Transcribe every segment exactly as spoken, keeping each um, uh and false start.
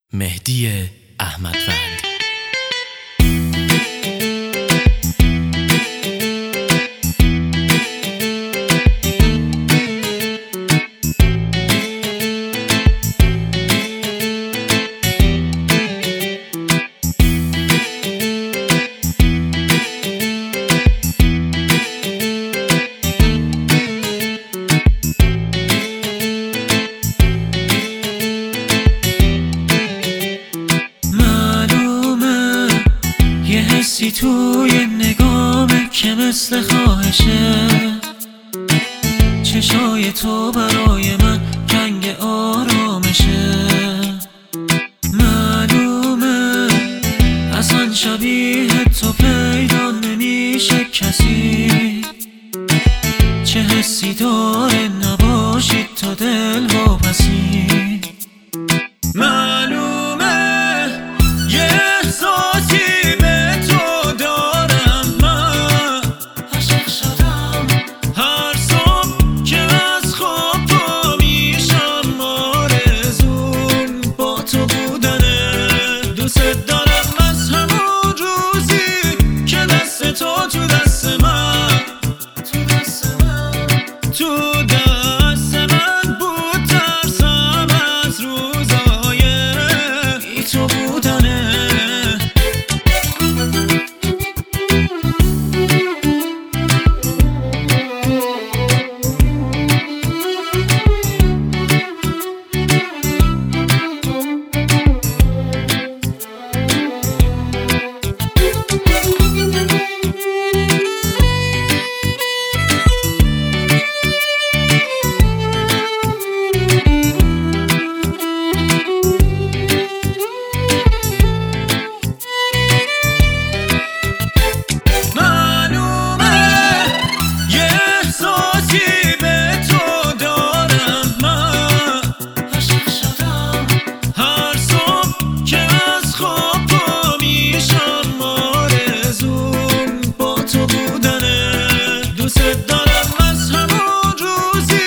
مهدی احمدوند. حسی توی نگامه که مثل خواهشه، چشای تو برای من رنگ آرامشه. معلومه اصلا شبیه تو پیدا نمیشه کسی، چه حسی داره نباشی تا دل واپسی. معلومه یه احساسی تو دست من بود، ترسم از روزای بی تو بودنه.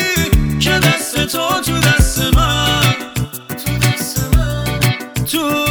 تو